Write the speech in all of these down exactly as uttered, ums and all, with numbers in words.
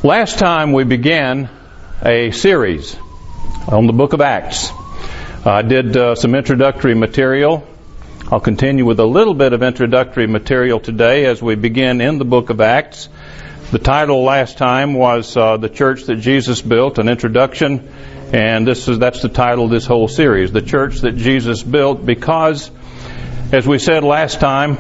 Last time we began a series on the book of Acts. I did uh, some introductory material. I'll continue with a little bit of introductory material today as we begin in the book of Acts. The title last time was uh, The Church That Jesus Built, an introduction, and this is that's the title of this whole series, The Church That Jesus Built, because, as we said last time,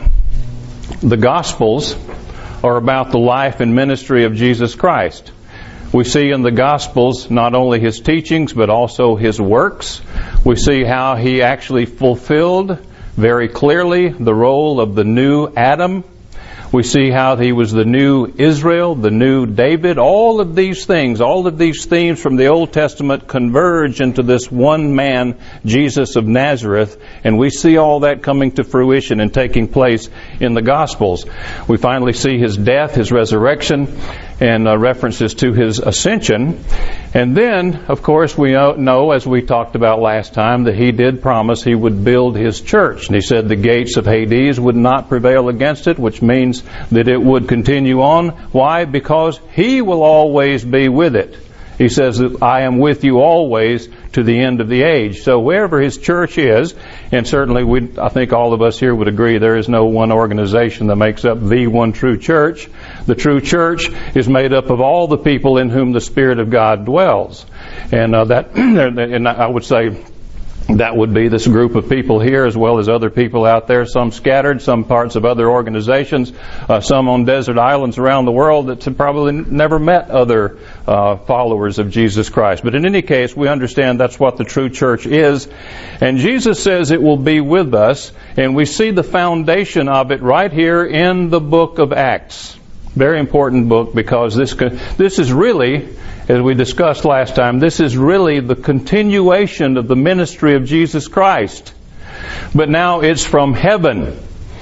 the Gospels are about the life and ministry of Jesus Christ. We see in the Gospels not only His teachings, but also His works. We see how He actually fulfilled very clearly the role of the new Adam. We see how He was the new Israel, the new David. All of these things, all of these themes from the Old Testament converge into this one man, Jesus of Nazareth, and we see all that coming to fruition and taking place in the Gospels. We finally see His death, His resurrection, and uh, references to His ascension. And then, of course, we know, as we talked about last time, that He did promise He would build His church. And He said the gates of Hades would not prevail against it, which means that it would continue on. Why? Because He will always be with it. He says that I am with you always to the end of the age. So wherever His church is, and certainly we, I think all of us here would agree there is no one organization that makes up the one true church. The true church is made up of all the people in whom the Spirit of God dwells. And uh, that, and I would say that would be this group of people here as well as other people out there, some scattered, some parts of other organizations, uh, some on desert islands around the world that have probably never met other uh, followers of Jesus Christ. But in any case, we understand that's what the true church is. And Jesus says it will be with us, and we see the foundation of it right here in the book of Acts. Very important book, because this this is really, as we discussed last time, this is really the continuation of the ministry of Jesus Christ. But now it's from heaven.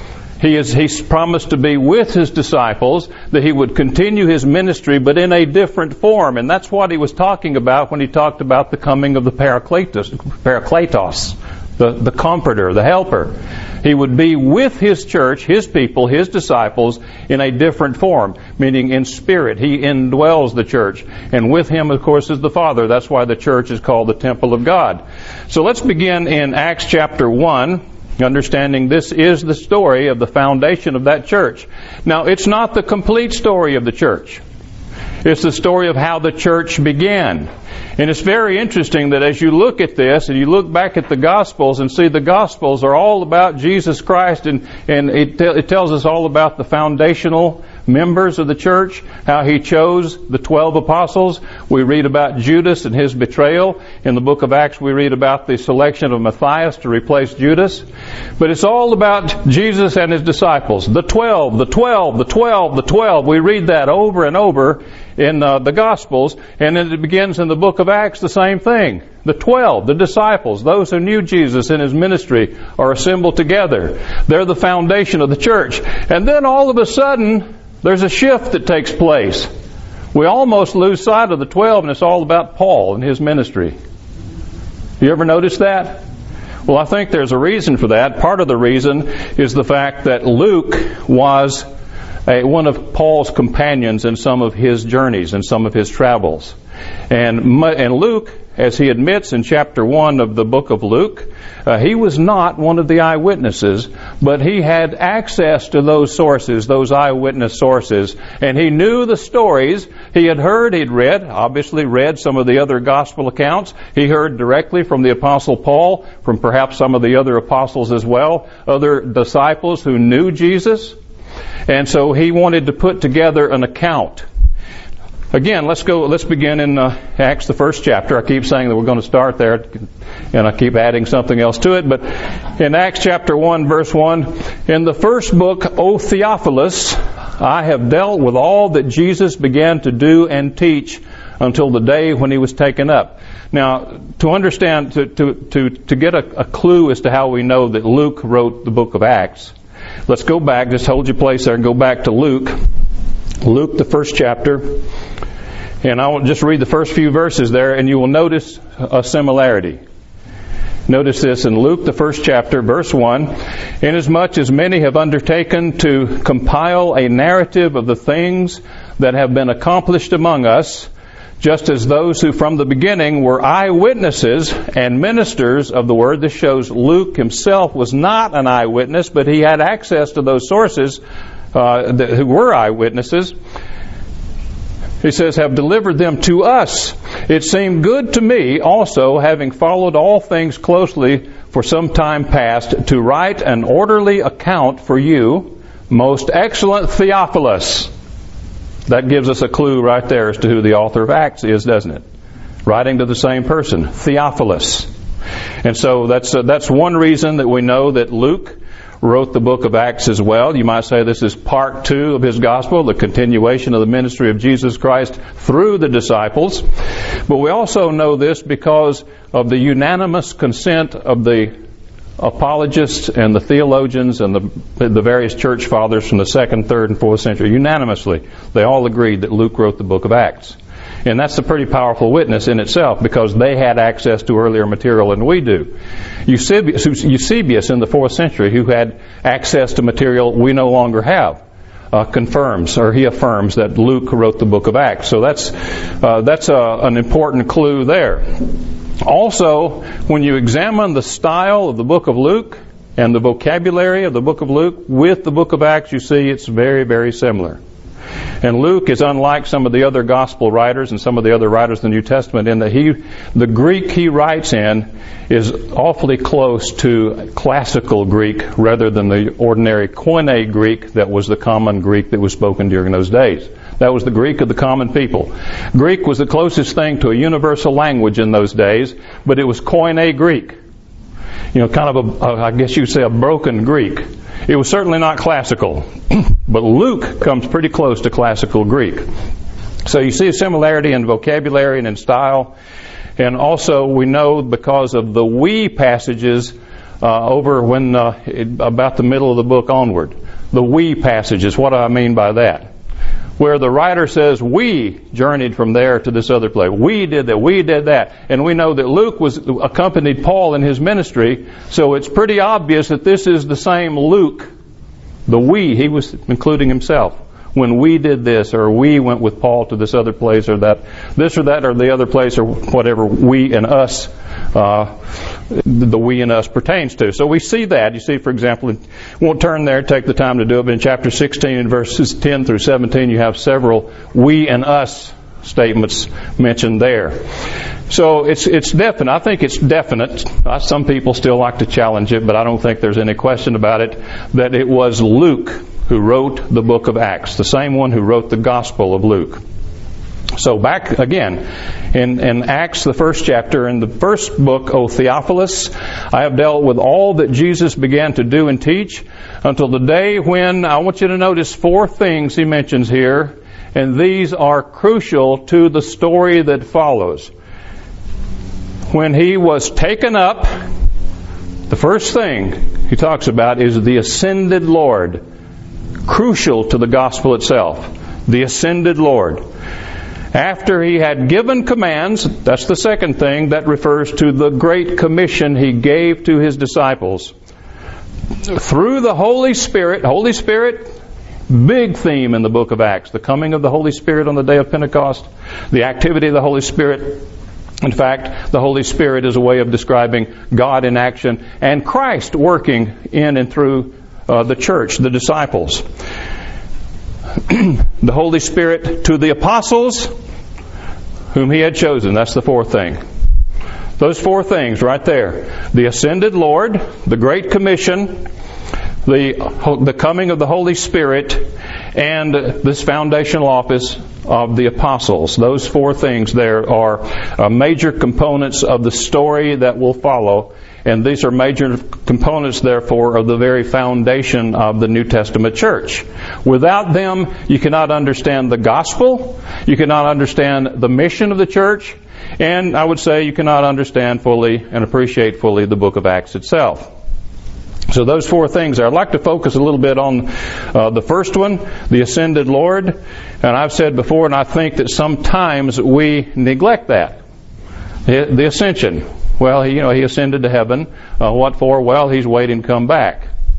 He is, he's promised to be with His disciples, that He would continue His ministry, but in a different form. And that's what He was talking about when He talked about the coming of the Parakletos, Parakletos, the, the Comforter, the Helper. He would be with His church, His people, His disciples, in a different form, meaning in spirit. He indwells the church. And with Him, of course, is the Father. That's why the church is called the temple of God. So let's begin in Acts chapter one, understanding this is the story of the foundation of that church. Now, it's not the complete story of the church. It's the story of how the church began. And it's very interesting that as you look at this and you look back at the Gospels and see the Gospels are all about Jesus Christ, and, and it, te- it tells us all about the foundational members of the church, how He chose the twelve apostles. We read about Judas and his betrayal. In the book of Acts, we read about the selection of Matthias to replace Judas. But it's all about Jesus and His disciples. The twelve, the twelve, the twelve, the twelve. We read that over and over in uh, the Gospels, and then it begins in the book of Acts the same thing. The twelve, the disciples, those who knew Jesus in His ministry, are assembled together. They're the foundation of the church. And then all of a sudden, there's a shift that takes place. We almost lose sight of the twelve, and it's all about Paul and his ministry. You ever notice that? Well, I think there's a reason for that. Part of the reason is the fact that Luke was a, one of Paul's companions in some of his journeys and some of his travels. And, and Luke, as he admits in chapter one of the book of Luke, uh, he was not one of the eyewitnesses, but he had access to those sources, those eyewitness sources, and he knew the stories. He had heard, he'd read, obviously read some of the other gospel accounts. He heard directly from the Apostle Paul, from perhaps some of the other apostles as well, other disciples who knew Jesus. And so he wanted to put together an account. Again, let's go. Let's begin in uh, Acts, the first chapter. I keep saying that we're going to start there, and I keep adding something else to it. But in Acts chapter one, verse one, in the first book, O Theophilus, I have dealt with all that Jesus began to do and teach until the day when He was taken up. Now, to understand, to to to, to get a, a clue as to how we know that Luke wrote the book of Acts, let's go back. Just hold your place there and go back to Luke. Luke, the first chapter. And I will just read the first few verses there, and you will notice a similarity. Notice this in Luke, the first chapter, verse one. Inasmuch as many have undertaken to compile a narrative of the things that have been accomplished among us, just as those who from the beginning were eyewitnesses and ministers of the Word. This shows Luke himself was not an eyewitness, but he had access to those sources uh, that, who were eyewitnesses. He says, have delivered them to us. It seemed good to me also, having followed all things closely for some time past, to write an orderly account for you, most excellent Theophilus. That gives us a clue right there as to who the author of Acts is, doesn't it? Writing to the same person, Theophilus. And so that's uh, that's one reason that we know that Luke wrote the book of Acts as well. You might say this is part two of his gospel, the continuation of the ministry of Jesus Christ through the disciples. But we also know this because of the unanimous consent of the apologists and the theologians and the, the various church fathers from the second, third, and fourth century. Unanimously, they all agreed that Luke wrote the book of Acts. And that's a pretty powerful witness in itself, because they had access to earlier material than we do. Eusebius, Eusebius in the fourth century, who had access to material we no longer have, uh, confirms, or he affirms, that Luke wrote the book of Acts. So that's uh, that's a, an important clue there. Also, when you examine the style of the book of Luke and the vocabulary of the book of Luke with the book of Acts, you see it's very, very similar. And Luke is unlike some of the other gospel writers and some of the other writers in the New Testament in that he, the Greek he writes in is awfully close to classical Greek rather than the ordinary Koine Greek that was the common Greek that was spoken during those days. That was the Greek of the common people. Greek was the closest thing to a universal language in those days, but it was Koine Greek. You know, kind of a, I guess you'd say a broken Greek. It was certainly not classical, but Luke comes pretty close to classical Greek. So you see a similarity in vocabulary and in style. And also we know because of the we passages uh, over when uh, it, about the middle of the book onward. The we passages, what do I mean by that? Where the writer says, we journeyed from there to this other place. We did that. We did that. And we know that Luke was accompanied Paul in his ministry, so it's pretty obvious that this is the same Luke. The we, he was including himself. When we did this, or we went with Paul to this other place, or that, this or that, or the other place, or whatever we and us, uh, the we and us pertains to. So we see that. You see, for example, won't turn there, take the time to do it, but in chapter sixteen, in verses ten through seventeen, you have several we and us statements mentioned there. So it's it's definite. I think it's definite. Uh, some people still like to challenge it, but I don't think there's any question about it, that it was Luke who wrote the book of Acts, the same one who wrote the Gospel of Luke. So back again, in, in Acts, the first chapter, in the first book, O Theophilus, I have dealt with all that Jesus began to do and teach until the day when, I want you to notice four things he mentions here, and these are crucial to the story that follows. When he was taken up, the first thing he talks about is the ascended Lord. Crucial to the gospel itself. The ascended Lord. After he had given commands, that's the second thing, that refers to the great commission he gave to his disciples. Through the Holy Spirit, Holy Spirit, big theme in the book of Acts, the coming of the Holy Spirit on the day of Pentecost, the activity of the Holy Spirit. In fact, the Holy Spirit is a way of describing God in action and Christ working in and through uh, the church, the disciples. The Holy Spirit to the apostles whom he had chosen. That's the fourth thing. Those four things right there. The ascended Lord, the Great Commission, the, the coming of the Holy Spirit, and this foundational office of the apostles. Those four things there are uh, major components of the story that will follow. And these are major components, therefore, of the very foundation of the New Testament church. Without them, you cannot understand the gospel, you cannot understand the mission of the church, and I would say you cannot understand fully and appreciate fully the book of Acts itself. So those four things there. I'd like to focus a little bit on uh, the first one, the ascended Lord. And I've said before, and I think that sometimes we neglect that. The ascension. Well, he, you know, he ascended to heaven. Uh, what for? Well, he's waiting to come back.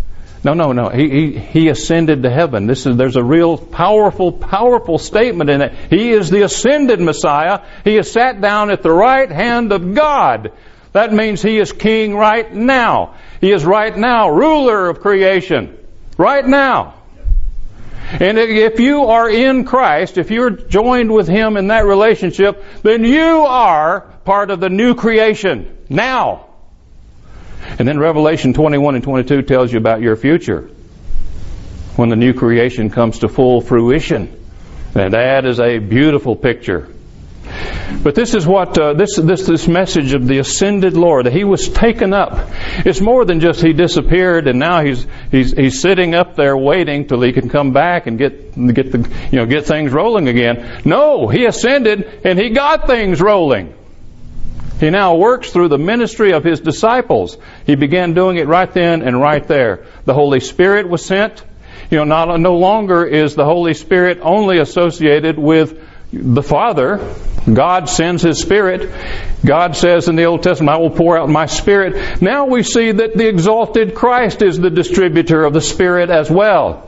No, no, no. He, he, he ascended to heaven. This is, there's a real powerful, powerful statement in it. He is the ascended Messiah. He is sat down at the right hand of God. That means He is king right now. He is right now ruler of creation. Right now. And if you are in Christ, if you're joined with Him in that relationship, then you are part of the new creation now. And then Revelation twenty-one and twenty-two tells you about your future when the new creation comes to full fruition. And that is a beautiful picture. But this is what uh, this this this message of the ascended Lord, that He was taken up. It's more than just He disappeared and now He's He's He's sitting up there waiting till He can come back and get get the you know get things rolling again. No, He ascended and He got things rolling. He now works through the ministry of His disciples. He began doing it right then and right there. The Holy Spirit was sent. You know, not, no longer is the Holy Spirit only associated with the Father. God sends His Spirit. God says in the Old Testament, I will pour out my Spirit. Now we see that the exalted Christ is the distributor of the Spirit as well.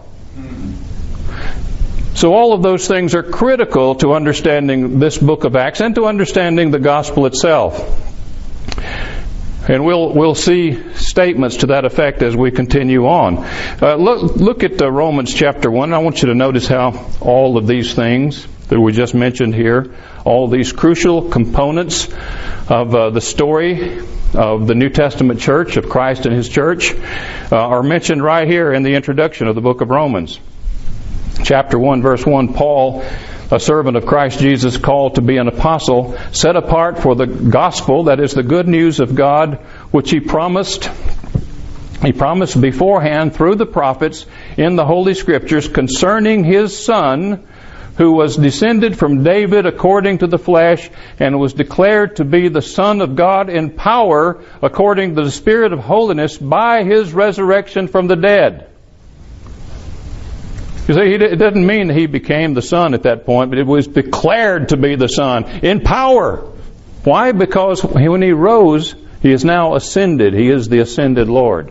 So all of those things are critical to understanding this book of Acts and to understanding the gospel itself. And we'll we'll see statements to that effect as we continue on. Uh, look look at uh, Romans chapter one. I want you to notice how all of these things that we just mentioned here, all these crucial components of uh, the story of the New Testament church, of Christ and His church, uh, are mentioned right here in the introduction of the book of Romans. Chapter one, verse one, Paul, a servant of Christ Jesus, called to be an apostle, set apart for the gospel, that is the good news of God, which he promised, he promised beforehand through the prophets in the Holy Scriptures concerning His Son, who was descended from David according to the flesh, and was declared to be the Son of God in power according to the Spirit of holiness by His resurrection from the dead. You see, it doesn't mean that He became the Son at that point, but it was declared to be the Son in power. Why? Because when He rose, He is now ascended. He is the ascended Lord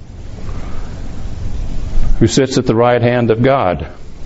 who sits at the right hand of God.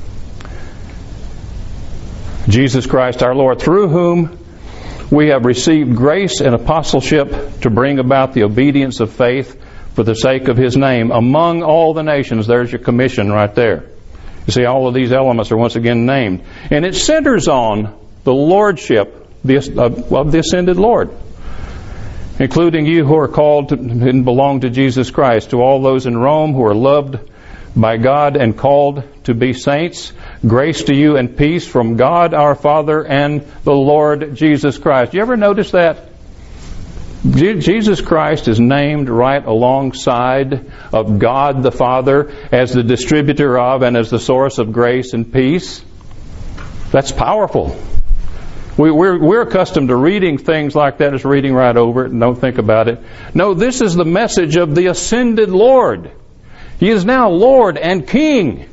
Jesus Christ our Lord, through whom we have received grace and apostleship to bring about the obedience of faith for the sake of His name among all the nations. There's your commission right there. You see, all of these elements are once again named. And it centers on the lordship of the ascended Lord, including you who are called to, and belong to Jesus Christ, to all those in Rome who are loved by God and called to be saints. Grace to you and peace from God our Father and the Lord Jesus Christ. You ever notice that? Jesus Christ is named right alongside of God the Father as the distributor of and as the source of grace and peace. That's powerful. We, we're, we're accustomed to reading things like that as reading right over it and don't think about it. No, this is the message of the ascended Lord. He is now Lord and King.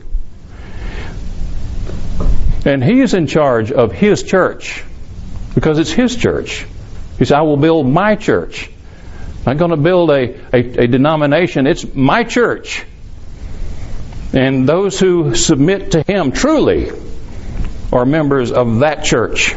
And He is in charge of His church because it's His church. He said, I will build my church. I'm not going to build a, a, a denomination. It's my church. And those who submit to Him truly are members of that church.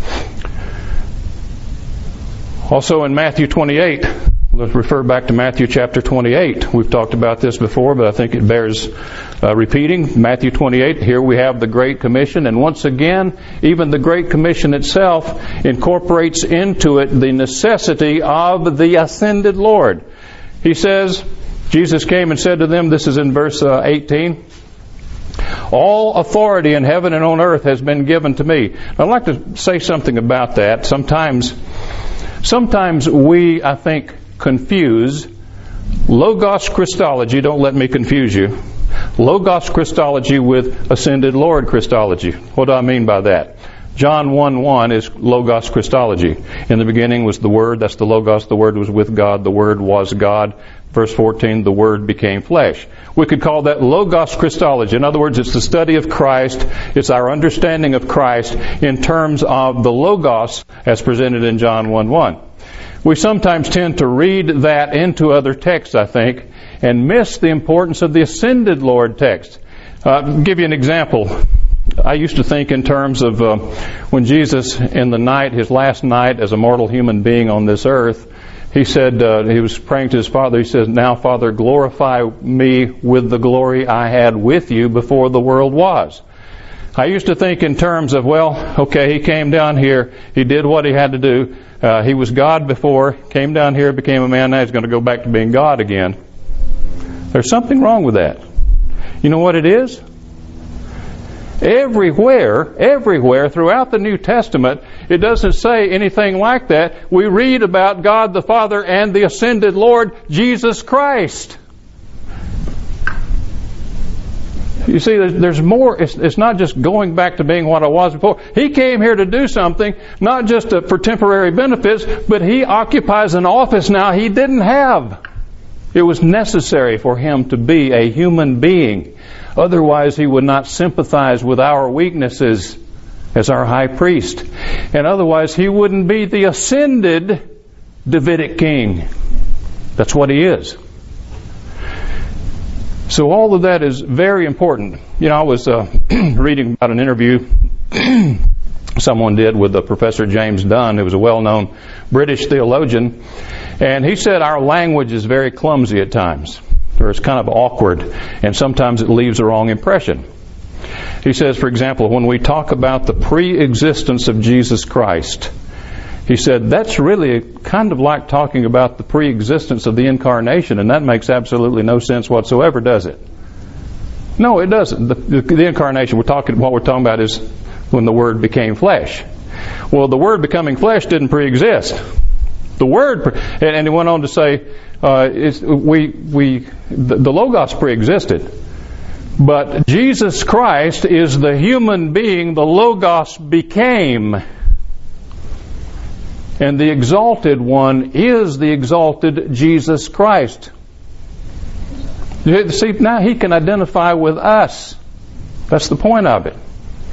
Also in Matthew twenty-eight, let's refer back to Matthew chapter twenty-eight. We've talked about this before, but I think it bears uh, repeating. Matthew twenty-eight, here we have the Great Commission, and once again, even the Great Commission itself incorporates into it the necessity of the ascended Lord. He says, Jesus came and said to them, this is in verse uh, eighteen, all authority in heaven and on earth has been given to me. I'd like to say something about that. Sometimes, sometimes we, I think, confuse Logos Christology, don't let me confuse you, Logos Christology with Ascended Lord Christology. What do I mean by that? John one one is Logos Christology. In the beginning was the Word, that's the Logos, the Word was with God, the Word was God. Verse fourteen, the Word became flesh. We could call that Logos Christology. In other words, it's the study of Christ, it's our understanding of Christ in terms of the Logos as presented in John one one. We sometimes tend to read that into other texts, I think, and miss the importance of the ascended Lord text. Uh, I'll give you an example. I used to think in terms of uh, when Jesus, in the night, his last night as a mortal human being on this earth, he said, uh, he was praying to his Father, he says, "Now, Father, glorify me with the glory I had with you before the world was." I used to think in terms of, well, okay, he came down here, he did what he had to do, uh, he was God before, came down here, became a man, now he's going to go back to being God again. There's something wrong with that. You know what it is? Everywhere, everywhere throughout the New Testament, it doesn't say anything like that. We read about God the Father and the ascended Lord Jesus Christ. You see, there's more. It's, it's not just going back to being what I was before. He came here to do something, not just to, for temporary benefits, but he occupies an office now he didn't have. It was necessary for him to be a human being. Otherwise, he would not sympathize with our weaknesses as our high priest. And otherwise, he wouldn't be the ascended Davidic king. That's what he is. So all of that is very important. You know, I was uh, reading about an interview someone did with the Professor James Dunn, who was a well-known British theologian, and he said our language is very clumsy at times, or it's kind of awkward, and sometimes it leaves a wrong impression. He says, for example, when we talk about the pre-existence of Jesus Christ, he said, that's really kind of like talking about the pre-existence of the incarnation, and that makes absolutely no sense whatsoever, does it? No, it doesn't. The, the, the incarnation, we're talking, what we're talking about is when the Word became flesh. Well, the Word becoming flesh didn't pre-exist. The Word, and he went on to say, uh, it's, we, we, the, the Logos pre-existed. But Jesus Christ is the human being the Logos became. And the exalted one is the exalted Jesus Christ. See, now he can identify with us. That's the point of it.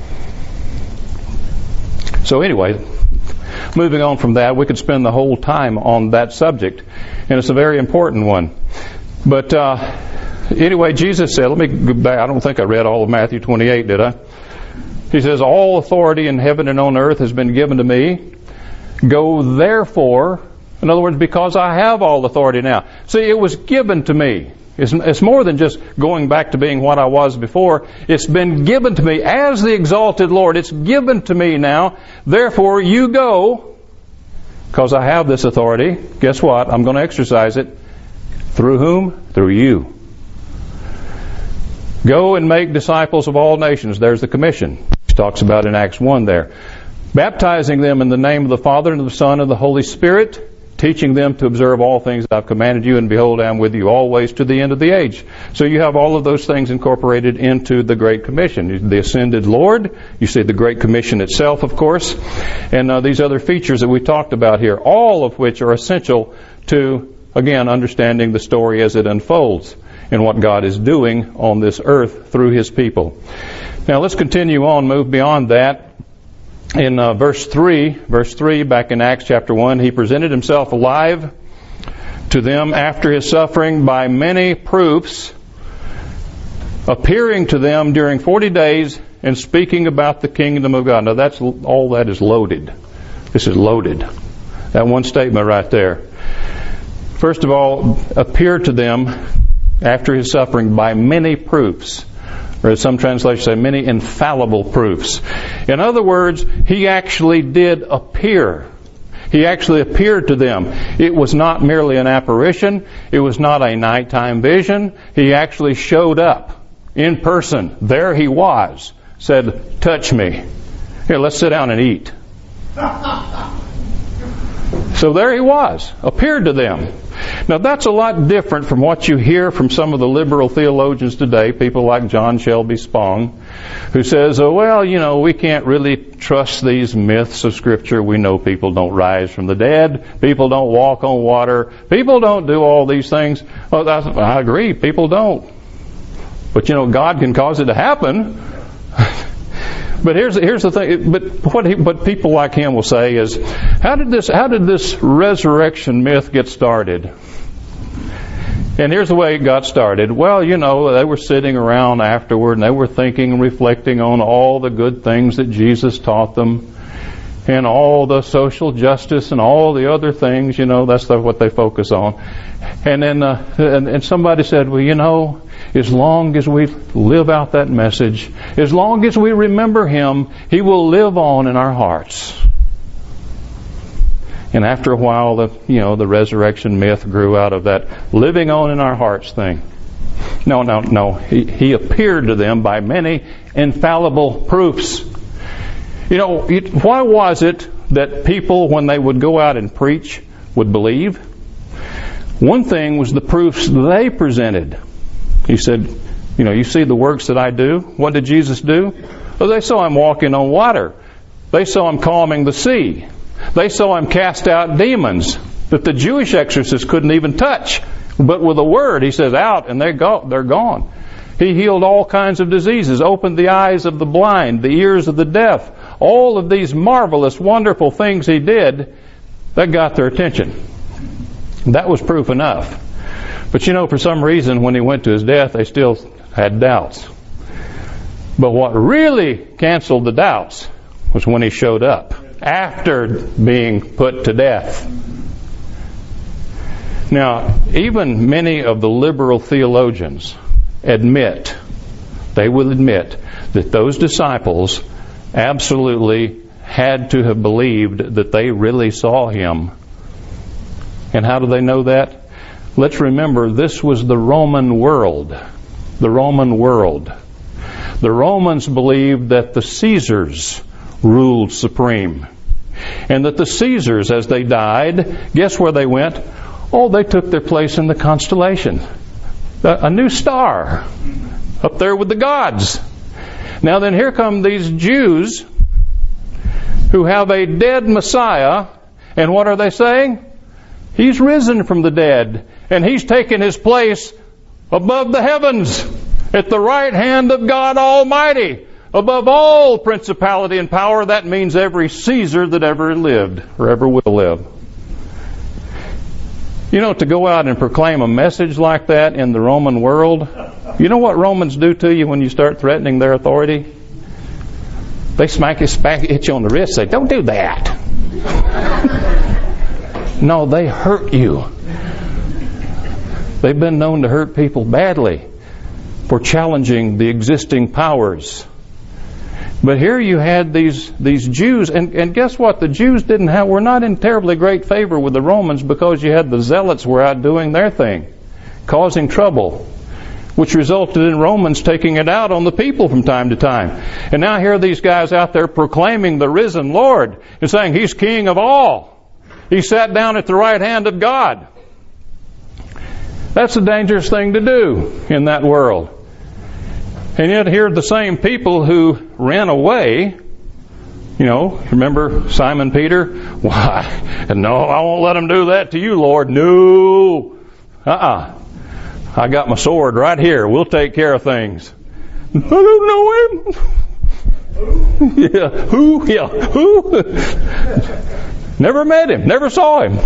So anyway, moving on from that, we could spend the whole time on that subject. And it's a very important one. But uh, anyway, Jesus said, let me go back. I don't think I read all of Matthew twenty-eight, did I? He says, all authority in heaven and on earth has been given to me. Go therefore, in other words, because I have all authority now. See, it was given to me. It's, it's more than just going back to being what I was before. It's been given to me as the exalted Lord. It's given to me now. Therefore, you go, because I have this authority. Guess what? I'm going to exercise it. Through whom? Through you. Go and make disciples of all nations. There's the commission. He talks about in Acts one there. Baptizing them in the name of the Father and of the Son and the Holy Spirit, teaching them to observe all things that I've commanded you, and behold, I am with you always to the end of the age. So you have all of those things incorporated into the Great Commission. The ascended Lord, you see the Great Commission itself, of course, and uh, these other features that we talked about here, all of which are essential to, again, understanding the story as it unfolds and what God is doing on this earth through His people. Now let's continue on, move beyond that. In uh, verse three, verse three, back in Acts chapter one, he presented himself alive to them after his suffering by many proofs, appearing to them during forty days and speaking about the kingdom of God. Now that's all that is loaded. This is loaded. That one statement right there. First of all, appeared to them after his suffering by many proofs. Or as some translations say, many infallible proofs. In other words, he actually did appear. He actually appeared to them. It was not merely an apparition. It was not a nighttime vision. He actually showed up in person. There he was. Said, touch me. Here, let's sit down and eat. So there he was. Appeared to them. Now that's a lot different from what you hear from some of the liberal theologians today, people like John Shelby Spong, who says, oh, well, you know, we can't really trust these myths of Scripture. We know people don't rise from the dead. People don't walk on water. People don't do all these things. Well, I agree, people don't. But, you know, God can cause it to happen. But here's here's the thing. But what he, what people like him will say is, how did this how did this resurrection myth get started? And here's the way it got started. Well, you know, they were sitting around afterward and they were thinking and reflecting on all the good things that Jesus taught them and all the social justice and all the other things, you know, that's what they focus on. And then uh, and, and somebody said, well, you know, as long as we live out that message, as long as we remember Him, He will live on in our hearts. And after a while, the you know the resurrection myth grew out of that living on in our hearts thing. No, no, no. He, he appeared to them by many infallible proofs. You know, it, why was it that people, when they would go out and preach, would believe? One thing was the proofs they presented. He said, you know, you see the works that I do. What did Jesus do? Well, they saw Him walking on water. They saw Him calming the sea. They saw Him cast out demons that the Jewish exorcists couldn't even touch. But with a word, He says, out, and they're, go- they're gone. He healed all kinds of diseases, opened the eyes of the blind, the ears of the deaf. All of these marvelous, wonderful things He did, that got their attention. That was proof enough. But you know, for some reason, when He went to His death, they still had doubts. But what really canceled the doubts was when He showed up after being put to death. Now, even many of the liberal theologians admit, they will admit, that those disciples absolutely had to have believed that they really saw Him. And how do they know that? Let's remember, this was the Roman world. The Roman world. The Romans believed that the Caesars ruled supreme. And that the Caesars, as they died, guess where they went? Oh, they took their place in the constellation. A new star up there with the gods. Now then, here come these Jews who have a dead Messiah, and what are they saying? He's risen from the dead, and He's taken His place above the heavens, at the right hand of God Almighty, above all principality and power. That means every Caesar that ever lived, or ever will live. You know, to go out and proclaim a message like that in the Roman world, you know what Romans do to you when you start threatening their authority? They smack you, smack, hit you on the wrist, say, don't do that. No, they hurt you. They've been known to hurt people badly for challenging the existing powers. But here you had these these Jews, and, and guess what? The Jews didn't have were not in terribly great favor with the Romans, because you had the Zealots were out doing their thing, causing trouble, which resulted in Romans taking it out on the people from time to time. And now here are these guys out there proclaiming the risen Lord and saying He's King of all. He sat down at the right hand of God. That's a dangerous thing to do in that world. And yet here are the same people who ran away. You know, remember Simon Peter? Why? No, I won't let them do that to you, Lord. No. Uh-uh. I got my sword right here. We'll take care of things. I don't know Him. Yeah. Who? Yeah. Who? Never met Him. Never saw Him.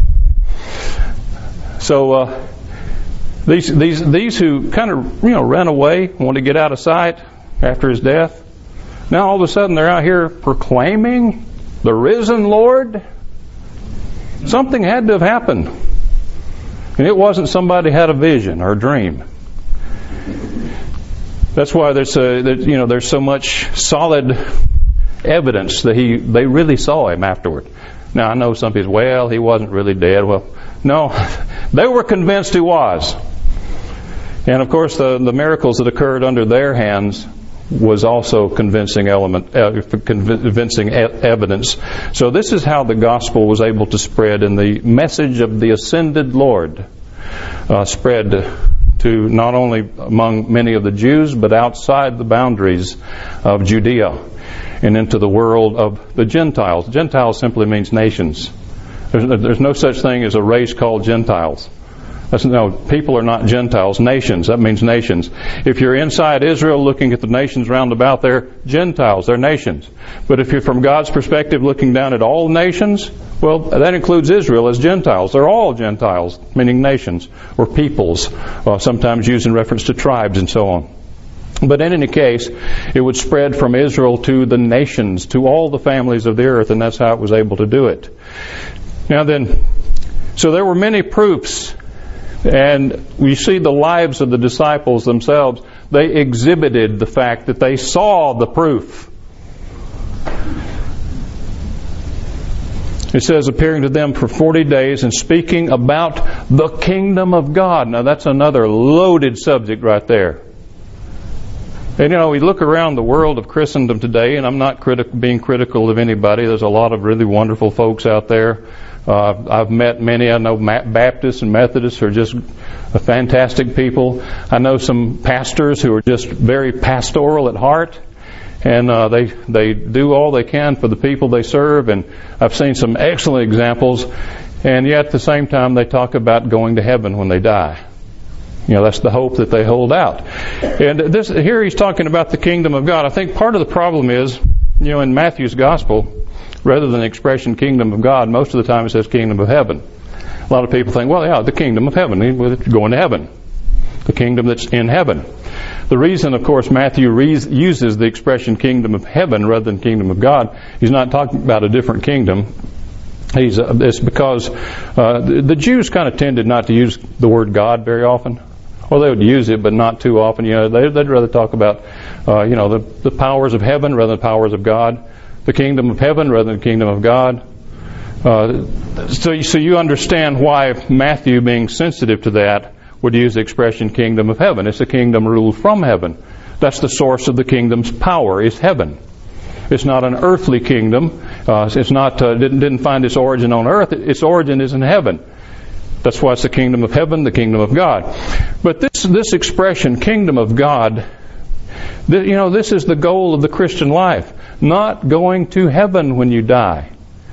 So, uh, These these these who kind of you know ran away, want to get out of sight after His death, now all of a sudden they're out here proclaiming the risen Lord. Something had to have happened, and it wasn't somebody had a vision or a dream. That's why there's a, there, you know there's so much solid evidence that he they really saw Him afterward. Now I know some people, well, He wasn't really dead. Well, no, they were convinced He was. And of course, the, the miracles that occurred under their hands was also convincing element, uh, convincing e- evidence. So this is how the gospel was able to spread, and the message of the ascended Lord uh, spread to not only among many of the Jews, but outside the boundaries of Judea and into the world of the Gentiles. Gentiles simply means nations. There's, there's no such thing as a race called Gentiles. That's, no, people are not Gentiles. Nations, that means nations. If you're inside Israel looking at the nations round about, they're Gentiles, they're nations. But if you're from God's perspective looking down at all nations, Well, that includes Israel as Gentiles. They're all Gentiles, meaning nations or peoples, uh, sometimes used in reference to tribes and so on. But in any case, it would spread from Israel to the nations, to all the families of the earth, and that's how it was able to do it. Now then, so there were many proofs, and we see the lives of the disciples themselves. They exhibited the fact that they saw the proof. It says, appearing to them for forty days and speaking about the kingdom of God. Now that's another loaded subject right there. And you know, we look around the world of Christendom today, and I'm not criti- being critical of anybody. There's a lot of really wonderful folks out there. Uh, I've met many. I know Baptists and Methodists who are just fantastic people. I know some pastors who are just very pastoral at heart, and uh, they they do all they can for the people they serve. And I've seen some excellent examples. And yet, at the same time, they talk about going to heaven when they die. You know, that's the hope that they hold out. And this here he's talking about the kingdom of God. I think part of the problem is, you know, in Matthew's gospel, rather than the expression kingdom of God, most of the time it says kingdom of heaven. A lot of people think, well, yeah, the kingdom of heaven, going to heaven. The kingdom that's in heaven. The reason, of course, Matthew re- uses the expression kingdom of heaven rather than kingdom of God, he's not talking about a different kingdom. He's, uh, it's because uh, the, the Jews kind of tended not to use the word God very often. Well, they would use it, but not too often. You know, they, they'd rather talk about, uh, you know, the, the powers of heaven rather than the powers of God, the kingdom of heaven rather than the kingdom of God. Uh, so, so you understand why Matthew, being sensitive to that, would use the expression kingdom of heaven. It's a kingdom ruled from heaven. That's the source of the kingdom's power, is heaven. It's not an earthly kingdom. Uh, it's not uh, didn't didn't find its origin on earth. Its origin is in heaven. That's why it's the kingdom of heaven, the kingdom of God. But this this expression, kingdom of God, th- you know, this is the goal of the Christian life. Not going to heaven when you die.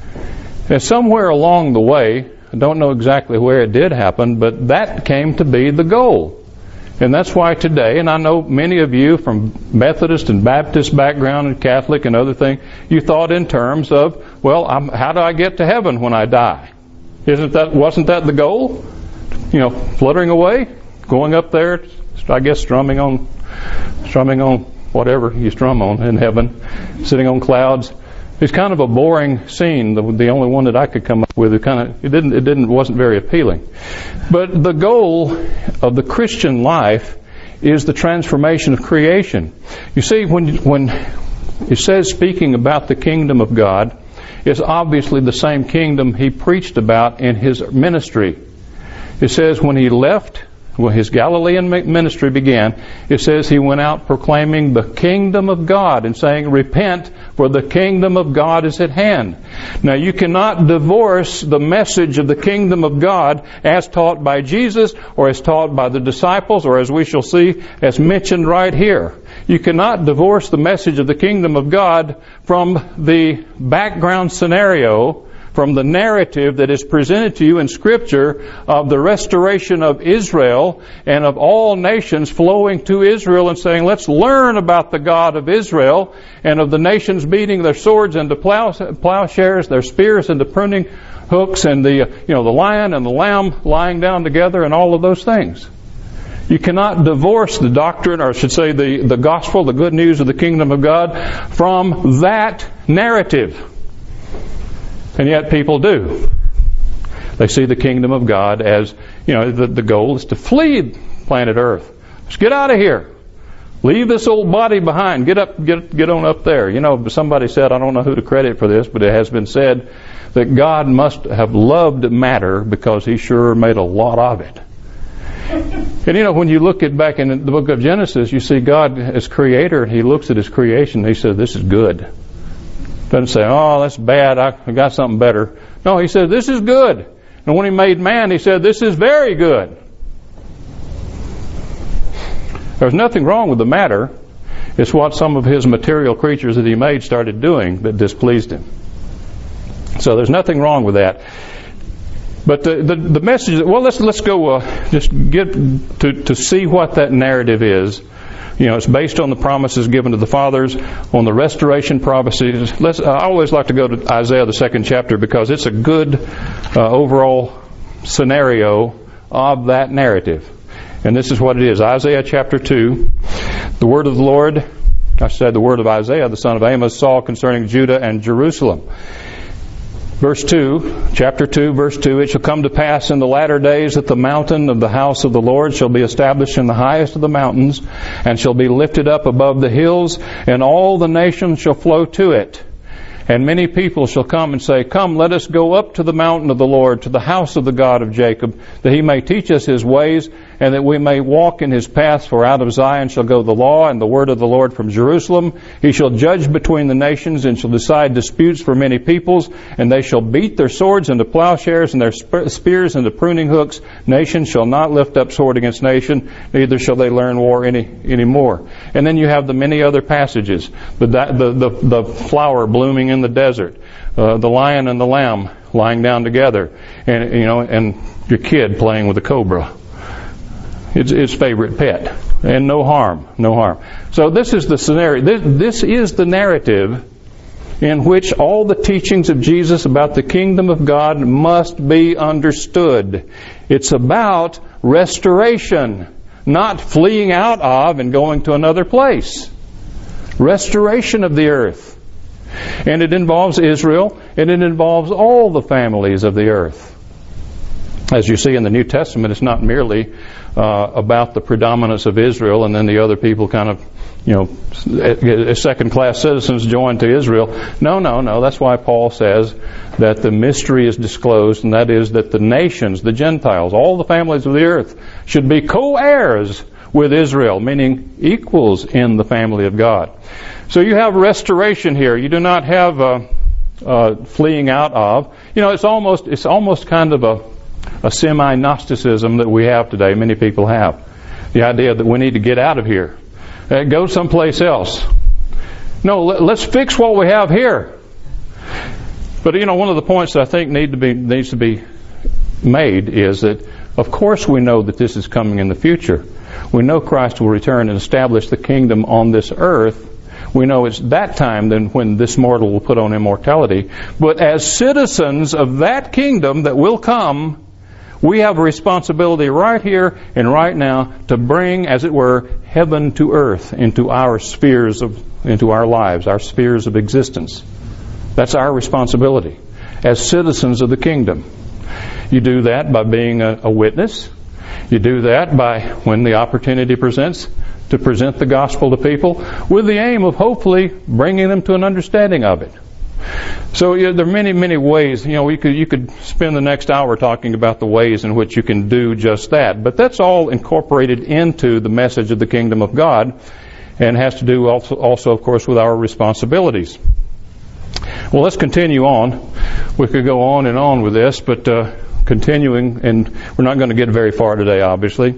And somewhere along the way, I don't know exactly where it did happen, but that came to be the goal. And that's why today, and I know many of you from Methodist and Baptist background and Catholic and other things, you thought in terms of, well, I'm, how do I get to heaven when I die? Isn't that, wasn't that the goal? You know, fluttering away, going up there, I guess strumming on, strumming on whatever you strum on in heaven, sitting on clouds. It's kind of a boring scene. The, the only one that I could come up with, it kind of, it didn't, it didn't, wasn't very appealing. But the goal of the Christian life is the transformation of creation. You see, when when it says speaking about the kingdom of God, it's obviously the same kingdom he preached about in his ministry. It says when he left, when his Galilean ministry began, it says he went out proclaiming the kingdom of God and saying, repent, for the kingdom of God is at hand. Now you cannot divorce the message of the kingdom of God as taught by Jesus or as taught by the disciples or as we shall see as mentioned right here. You cannot divorce the message of the kingdom of God from the background scenario, from the narrative that is presented to you in Scripture of the restoration of Israel and of all nations flowing to Israel and saying, let's learn about the God of Israel, and of the nations beating their swords into plow, plowshares, their spears into pruning hooks, and the, you know, the lion and the lamb lying down together, and all of those things. You cannot divorce the doctrine, or I should say the, the gospel, the good news of the kingdom of God, from that narrative. And yet people do. They see the kingdom of God as, you know, the, the goal is to flee planet Earth. Just get out of here. Leave this old body behind. Get up, get, get on up there. You know, somebody said, I don't know who to credit for this, but it has been said that God must have loved matter because he sure made a lot of it. And you know, when you look at back in the book of Genesis, you see God as creator. He looks at his creation and he says, this is good. Doesn't say, oh, that's bad, I got something better. No, he said, this is good. And when he made man, he said, this is very good. There's nothing wrong with the matter. It's what some of his material creatures that he made started doing that displeased him. So there's nothing wrong with that. But the the, the message, well, let's let's go uh, just get to, to see what that narrative is. You know, it's based on the promises given to the fathers, on the restoration prophecies. Let's, I always like to go to Isaiah, the second chapter, because it's a good uh, overall scenario of that narrative. And this is what it is. Isaiah chapter two, the word of the Lord, I said the word of Isaiah, the son of Amos, saw concerning Judah and Jerusalem. Verse two, chapter two, verse two, it shall come to pass in the latter days that the mountain of the house of the Lord shall be established in the highest of the mountains, and shall be lifted up above the hills, and all the nations shall flow to it. And many people shall come and say, Come, let us go up to the mountain of the Lord, to the house of the God of Jacob, that he may teach us his ways, and that we may walk in his paths. For out of Zion shall go the law and the word of the Lord from Jerusalem. He shall judge between the nations, and shall decide disputes for many peoples. And they shall beat their swords into plowshares, and their spears into pruning hooks. Nation shall not lift up sword against nation, neither shall they learn war any any more. And then you have the many other passages. The the the, the flower blooming in the desert, uh, the lion and the lamb lying down together, and you know, and your kid playing with a cobra. It's its favorite pet, and no harm, no harm. So this is the scenario. This, this is the narrative in which all the teachings of Jesus about the kingdom of God must be understood. It's about restoration, not fleeing out of and going to another place. Restoration of the earth. And it involves Israel, and it involves all the families of the earth. As you see in the New Testament, it's not merely uh, about the predominance of Israel and then the other people kind of, you know, second-class citizens joined to Israel. No, no, no. That's why Paul says that the mystery is disclosed, and that is that the nations, the Gentiles, all the families of the earth should be co-heirs with Israel, meaning equals in the family of God. So you have restoration here. You do not have uh, uh, fleeing out of. You know, it's almost it's almost kind of a a semi-Gnosticism that we have today. Many people have the idea that we need to get out of here, uh, go someplace else. No, let, let's fix what we have here. But you know, one of the points that I think need to be needs to be made is that, of course, we know that this is coming in the future. We know Christ will return and establish the kingdom on this earth. We know it's that time then when this mortal will put on immortality. But as citizens of that kingdom that will come, we have a responsibility right here and right now to bring, as it were, heaven to earth into our spheres of, into our lives, our spheres of existence. That's our responsibility as citizens of the kingdom. You do that by being a, a witness. You do that by, when the opportunity presents, to present the gospel to people with the aim of hopefully bringing them to an understanding of it. So yeah, there are many, many ways. You know, you could you could spend the next hour talking about the ways in which you can do just that. But that's all incorporated into the message of the kingdom of God, and has to do also, also of course, with our responsibilities. Well, let's continue on. We could go on and on with this, but uh, continuing, and we're not going to get very far today, obviously.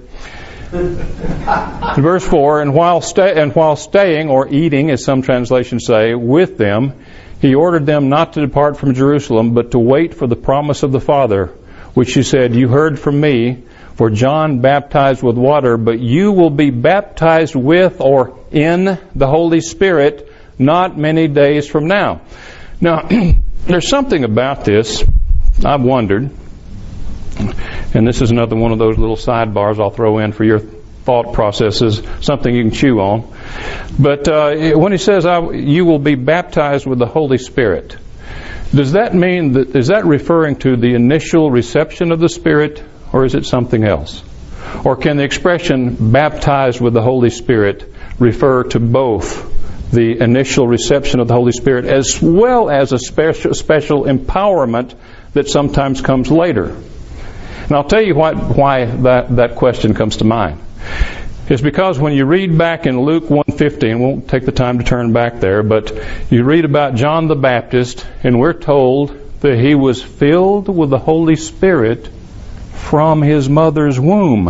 Verse four, and while stay, and while staying or eating, as some translations say, with them, he ordered them not to depart from Jerusalem, but to wait for the promise of the Father, which he said, You heard from me, for John baptized with water, but you will be baptized with or in the Holy Spirit not many days from now. Now, there's something about this I've wondered. And this is another one of those little sidebars I'll throw in for your thought processes, something you can chew on. But uh, when he says, I, you will be baptized with the Holy Spirit, does that mean that, is that referring to the initial reception of the Spirit, or is it something else? Or can the expression baptized with the Holy Spirit refer to both the initial reception of the Holy Spirit as well as a special, special empowerment that sometimes comes later? And I'll tell you why, why that, that question comes to mind. It's because when you read back in Luke one fifteen, won't take the time to turn back there, but you read about John the Baptist, and we're told that he was filled with the Holy Spirit from his mother's womb.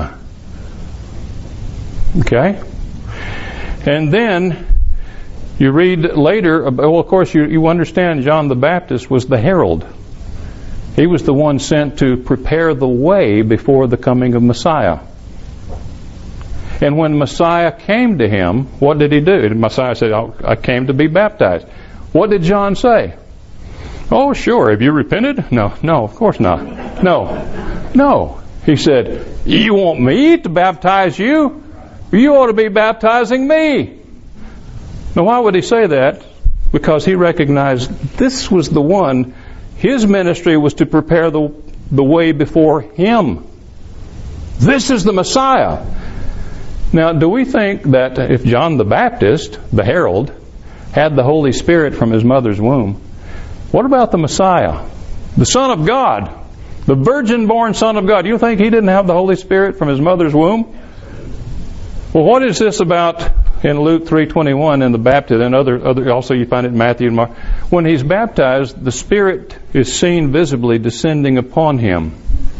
Okay? And then you read later, well, of course, you, you understand John the Baptist was the herald. He was the one sent to prepare the way before the coming of Messiah. And when Messiah came to him, what did he do? Messiah said, I came to be baptized. What did John say? Oh, sure. Have you repented? No, no, of course not. No, no. He said, you want me to baptize you? You ought to be baptizing me. Now, why would he say that? Because he recognized this was the one. His ministry was to prepare the, the way before him. This is the Messiah. Now, do we think that if John the Baptist, the herald, had the Holy Spirit from his mother's womb, what about the Messiah, the Son of God, the virgin-born Son of God? You think he didn't have the Holy Spirit from his mother's womb? Well, what is this about in Luke three twenty-one in the baptism, and other, other, also you find it in Matthew and Mark? When he's baptized, the Spirit is seen visibly descending upon him.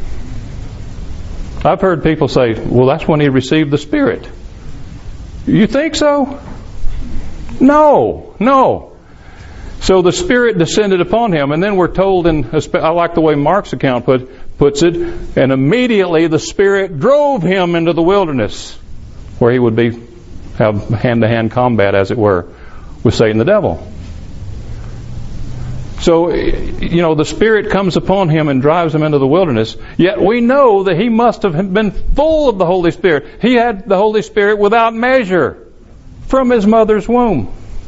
I've heard people say, well, that's when he received the Spirit. You think so? No, no. So the Spirit descended upon him, and then we're told in, I like the way Mark's account put, puts it, and immediately the Spirit drove him into the wilderness, where he would be have hand-to-hand combat, as it were, with Satan the devil. So, you know, the Spirit comes upon him and drives him into the wilderness, yet we know that he must have been full of the Holy Spirit. He had the Holy Spirit without measure from his mother's womb.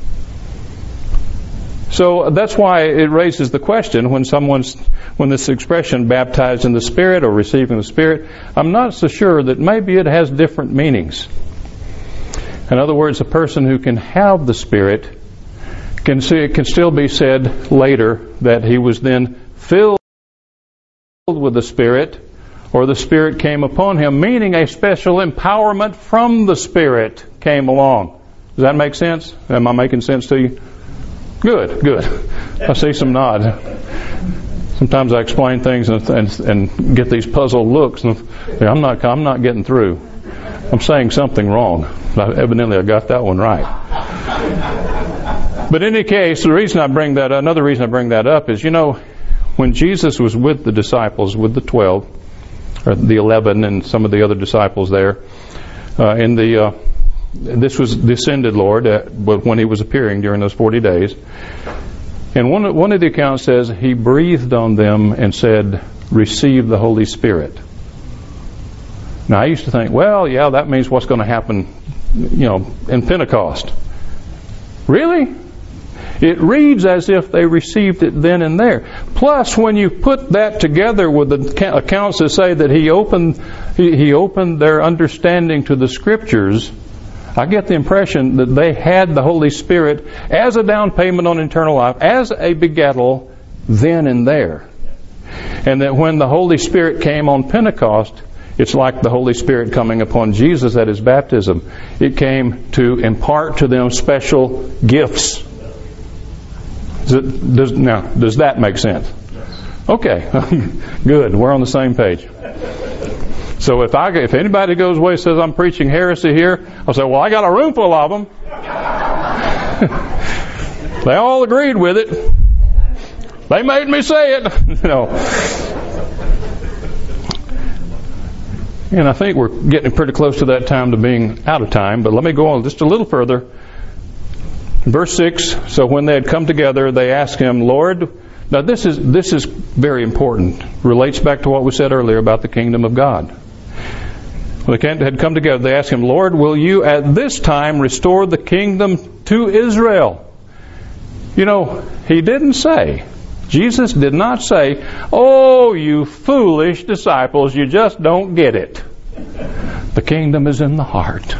So that's why it raises the question when someone's, when this expression baptized in the Spirit or receiving the Spirit, I'm not so sure that maybe it has different meanings. In other words, a person who can have the Spirit can see, it can still be said later that he was then filled with the Spirit, or the Spirit came upon him, meaning a special empowerment from the Spirit came along. Does that make sense? Am I making sense to you? Good, good. I see some nod. Sometimes I explain things and, and, and get these puzzled looks, and I'm not, I'm not getting through. I'm saying something wrong. Evidently, I got that one right. But in any case, the reason I bring that, another reason I bring that up is, you know, when Jesus was with the disciples, with the twelve, or the eleven, and some of the other disciples there, uh, in the uh, this was the ascended Lord, uh, when he was appearing during those forty days. And one, one of the accounts says he breathed on them and said, receive the Holy Spirit. Now, I used to think, well, yeah, that means what's going to happen, you know, in Pentecost. Really? It reads as if they received it then and there. Plus, when you put that together with the accounts that say that he opened, he, he opened their understanding to the Scriptures, I get the impression that they had the Holy Spirit as a down payment on eternal life, as a begettal, then and there. And that when the Holy Spirit came on Pentecost, it's like the Holy Spirit coming upon Jesus at his baptism. It came to impart to them special gifts. Does it, does, now, does that make sense? Okay, good. We're on the same page. So if I, if anybody goes away and says I'm preaching heresy here, I'll say, well, I got a room full of them. They all agreed with it. They made me say it. No. And I think we're getting pretty close to that time to being out of time, but let me go on just a little further. Verse six, so when they had come together, they asked him, Lord, now this is this is very important. Relates back to what we said earlier about the kingdom of God. When they had come together, they asked him, Lord, will you at this time restore the kingdom to Israel? You know, he didn't say, Jesus did not say, oh, you foolish disciples, you just don't get it. The kingdom is in the heart.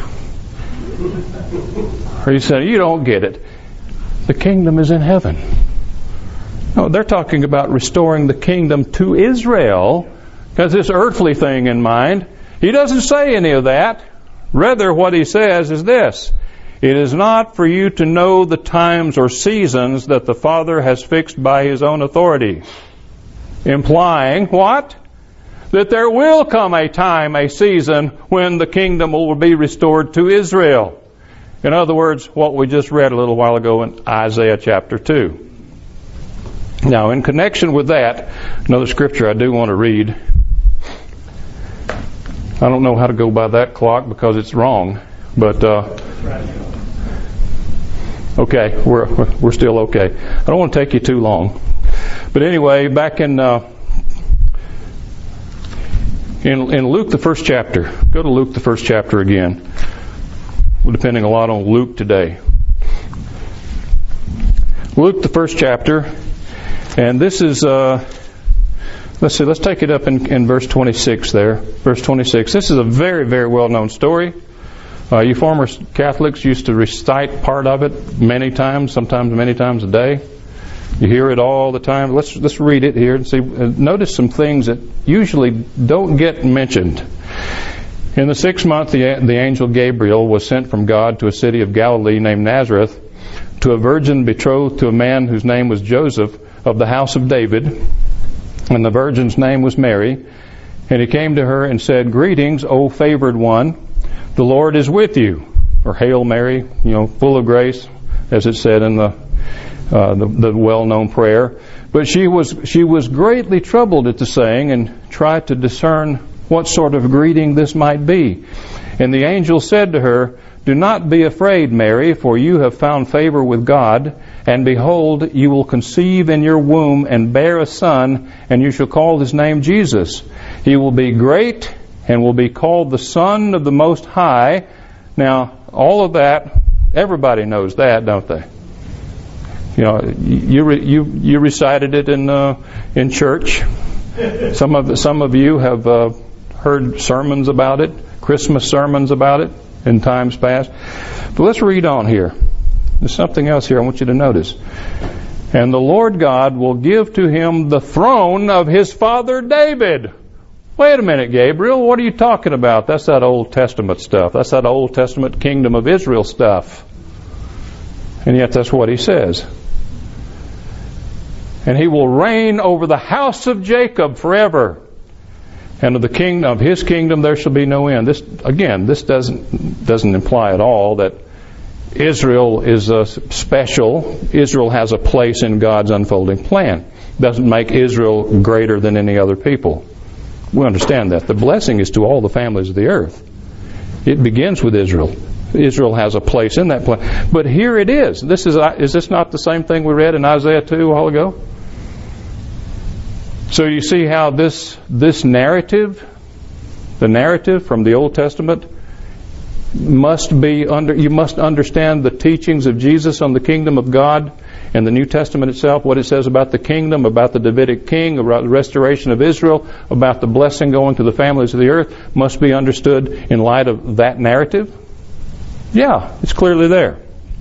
Or he said, you don't get it. The kingdom is in heaven. No, they're talking about restoring the kingdom to Israel, has this earthly thing in mind. He doesn't say any of that. Rather, what he says is this: it is not for you to know the times or seasons that the Father has fixed by his own authority. Implying what? That there will come a time, a season, when the kingdom will be restored to Israel. In other words, what we just read a little while ago in Isaiah chapter two. Now, in connection with that, another scripture I do want to read I don't know how to go by that clock because it's wrong, but uh, okay, we're we're still okay. I don't want to take you too long, but anyway, back in uh, in in Luke the first chapter. Go to Luke the first chapter again. We're depending a lot on Luke today. Luke the first chapter, and this is. Uh, Let's see, let's take it up in, in verse twenty-six there. Verse twenty-six. This is a very, very well-known story. Uh, you former Catholics used to recite part of it many times, sometimes many times a day. You hear it all the time. Let's let's read it here and see. Uh, notice some things that usually don't get mentioned. In the sixth month, the, the angel Gabriel was sent from God to a city of Galilee named Nazareth, to a virgin betrothed to a man whose name was Joseph, of the house of David. And the virgin's name was Mary. And he came to her and said, "Greetings, O favored one, the Lord is with you." Or Hail Mary, you know, full of grace, as it said in the uh, the, the well-known prayer. But she was she was greatly troubled at the saying, and tried to discern what sort of greeting this might be. And the angel said to her, "Do not be afraid, Mary, for you have found favor with God. And behold, you will conceive in your womb and bear a son, and you shall call his name Jesus. He will be great and will be called the Son of the Most High." Now, all of that, everybody knows that, don't they? You know, you re, you you recited it in uh, in church. Some of some of you have uh, heard sermons about it, Christmas sermons about it in times past. But let's read on here. There's something else here I want you to notice. "And the Lord God will give to him the throne of his father David." Wait a minute, Gabriel, what are you talking about? That's that Old Testament stuff. That's that Old Testament kingdom of Israel stuff. And yet that's what he says. "And he will reign over the house of Jacob forever. And of the kingdom of his kingdom there shall be no end." This again, this doesn't doesn't imply at all that Israel is a special. Israel has a place in God's unfolding plan. Doesn't make Israel greater than any other people. We understand that. The blessing is to all the families of the earth. It begins with Israel. Israel has a place in that plan. But here it is. This is is this not the same thing we read in Isaiah two a while ago? So you see how this this narrative, the narrative from the Old Testament, must be under. You must understand the teachings of Jesus on the kingdom of God and the New Testament itself, what it says about the kingdom, about the Davidic king, about the restoration of Israel, about the blessing going to the families of the earth, must be understood in light of that narrative. Yeah, it's clearly there.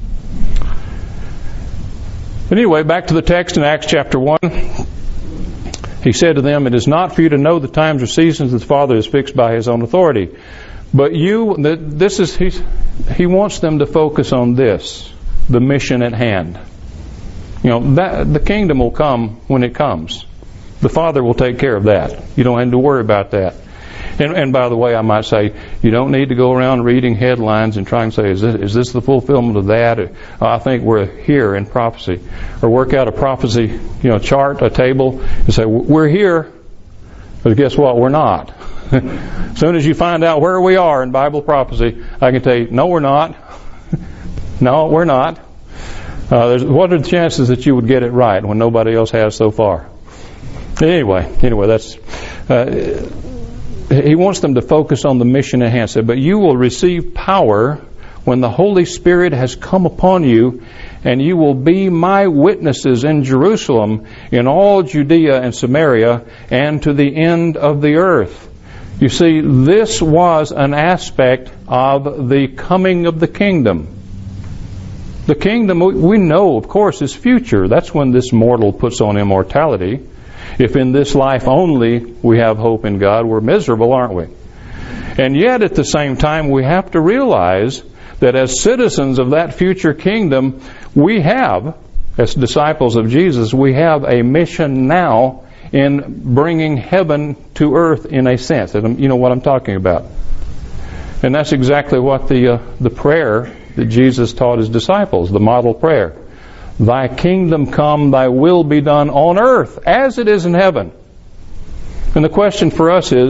But anyway, back to the text in Acts chapter one. He said to them, "It is not for you to know the times or seasons that the Father has fixed by his own authority. But you," this is, he, he wants them to focus on this, the mission at hand. You know, that the kingdom will come when it comes. The Father will take care of that. You don't have to worry about that. And, and by the way, I might say, you don't need to go around reading headlines and try and say, is this, is this the fulfillment of that? Or, oh, I think we're here in prophecy. Or work out a prophecy, you know, chart, a table, and say, we're here. But guess what? We're not. As soon as you find out where we are in Bible prophecy, I can tell you, no, we're not. No, we're not. Uh, there's, what are the chances that you would get it right when nobody else has so far? Anyway, anyway, that's. Uh, he wants them to focus on the mission at hand. Said, "But you will receive power when the Holy Spirit has come upon you, and you will be my witnesses in Jerusalem, in all Judea and Samaria, and to the end of the earth." You see, this was an aspect of the coming of the kingdom. The kingdom, we know, of course, is future. That's when this mortal puts on immortality. If in this life only we have hope in God, we're miserable, aren't we? And yet, at the same time, we have to realize that as citizens of that future kingdom, we have, as disciples of Jesus, we have a mission now in bringing heaven to earth in a sense. You know what I'm talking about. And that's exactly what the uh, the prayer that Jesus taught his disciples, the model prayer. "Thy kingdom come, thy will be done on earth as it is in heaven." And the question for us is,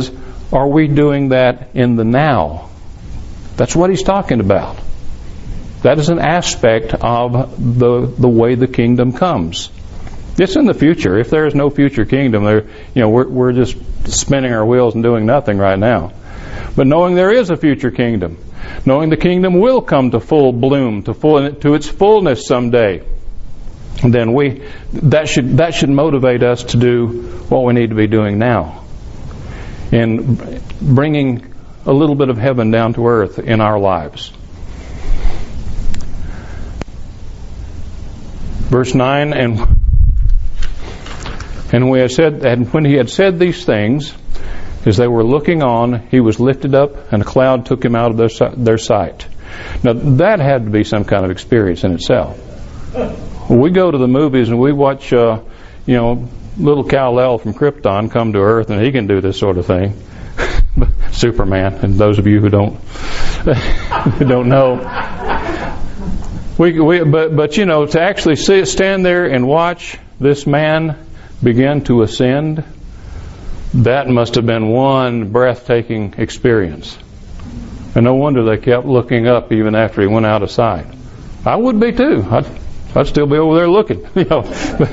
are we doing that in the now? That's what he's talking about. That is an aspect of the the way the kingdom comes. It's in the future. If there is no future kingdom, there, you know, we're we're just spinning our wheels and doing nothing right now. But knowing there is a future kingdom, knowing the kingdom will come to full bloom, to full to its fullness someday, then we that should that should motivate us to do what we need to be doing now, in bringing a little bit of heaven down to earth in our lives. Verse nine, and and we had said, and when he had said these things, as they were looking on, he was lifted up, and a cloud took him out of their, their sight. Now that had to be some kind of experience in itself. When we go to the movies and we watch, uh, you know, little Kal-El from Krypton come to Earth, and he can do this sort of thing. Superman, and those of you who don't who don't know, we, we but but you know, to actually sit, stand there and watch this man begin to ascend, that must have been one breathtaking experience. And no wonder they kept looking up even after he went out of sight. I would be too. I'd, I'd still be over there looking. You know.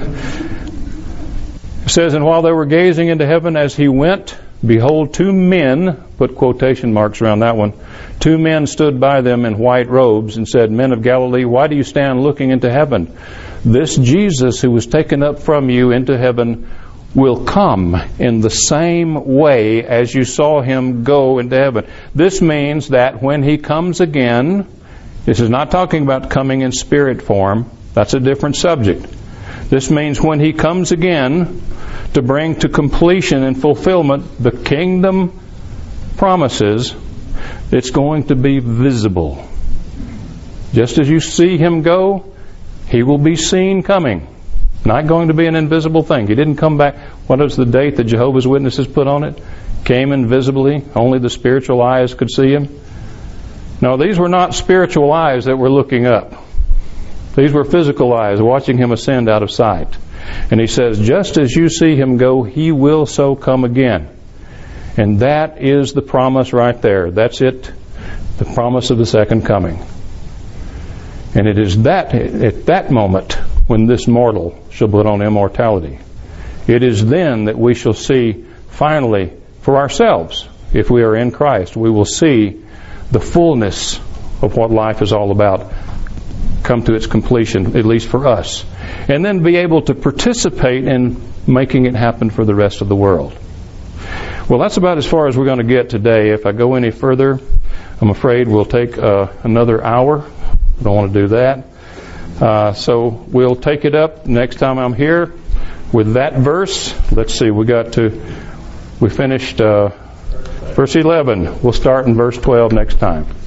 It says, and while they were gazing into heaven as he went, behold, two men, put quotation marks around that one, two men stood by them in white robes and said, Men of Galilee, why do you stand looking into heaven? This Jesus who was taken up from you into heaven will come in the same way as you saw him go into heaven. This means that when he comes again, this is not talking about coming in spirit form. That's a different subject. This means when he comes again to bring to completion and fulfillment the kingdom promises, it's going to be visible. Just as you see him go, he will be seen coming. Not going to be an invisible thing. He didn't come back. What was the date that Jehovah's Witnesses put on it? Came invisibly. Only the spiritual eyes could see him. No, these were not spiritual eyes that were looking up. These were physical eyes watching him ascend out of sight. And he says, just as you see him go, he will so come again. And that is the promise right there. That's it. The promise of the second coming. And it is that, at that moment, when this mortal shall put on immortality. It is then that we shall see, finally, for ourselves, if we are in Christ, we will see the fullness of what life is all about come to its completion, at least for us. And then be able to participate in making it happen for the rest of the world. Well, that's about as far as we're going to get today. If I go any further, I'm afraid we'll take uh, another hour. I don't want to do that. Uh, so we'll take it up next time I'm here with that verse. Let's see, we got to, we finished uh, verse eleven. We'll start in verse twelve next time.